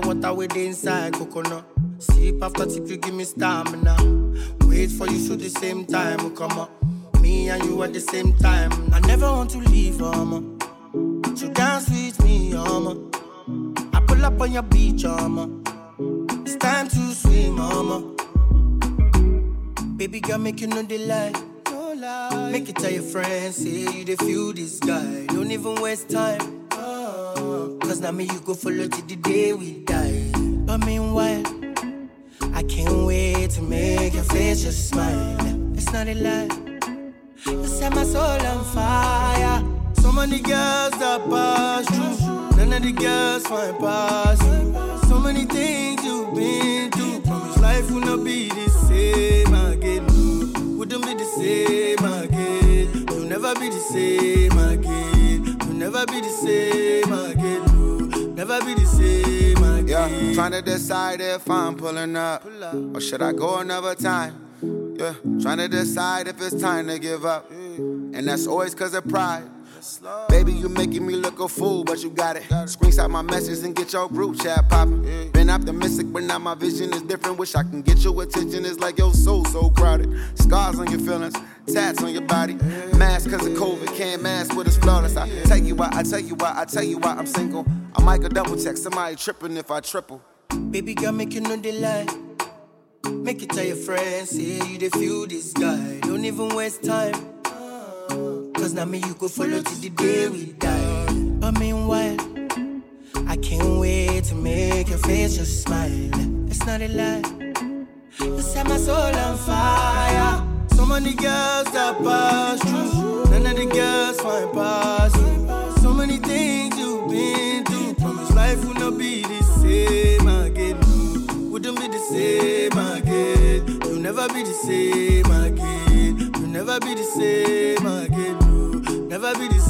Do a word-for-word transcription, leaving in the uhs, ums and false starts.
like water with inside coconut. Sip after tip, you give me stamina. Wait for you so the same time will come up. Me and you at the same time. I never want to leave, mama. So dance with me, mama. I pull up on your beach, mama. It's time to swim, mama. Baby girl, make you know the lie. No lie. Make it tell your friends, say you dey feel this guy. Don't even waste time. Oh. Cause now me you go follow till the day we die. But meanwhile, I can't wait to make your face just smile. It's not a lie. You set my soul on fire. So many girls that pass through, none of the girls find past you. So many things you've been through. Promise life will not be the same again. Wouldn't be the same again. You'll never be the same again. You'll never be the same again. You'll never be the same again. Yeah, trying to decide if I'm pulling up, or should I go another time? Yeah, trying to decide if it's time to give up, and that's always cause of pride. Baby, you making me look a fool, but you got it. Screenshot my message and get your group chat poppin'. Been optimistic, but now my vision is different. Wish I can get your attention, it's like your soul so crowded. Scars on your feelings, tats on your body. Mask cause of COVID, can't mask what is flawless. I tell you why, I tell you why, I tell you why I'm single. I might go double check, somebody tripping if I triple. Baby girl, make you know the lie. Make it tell your friends, say you dey feel this guy. Don't even waste time. Cause now me you go follow till the day we die. But meanwhile, I can't wait to make your face just smile. It's not a lie. You set my soul on fire. So many girls that pass through, none of the girls find past you. So many things you've been through. Promise life will not be the same again. Wouldn't be the same again. You'll never be the same again. You'll never be the same again. You'll never be the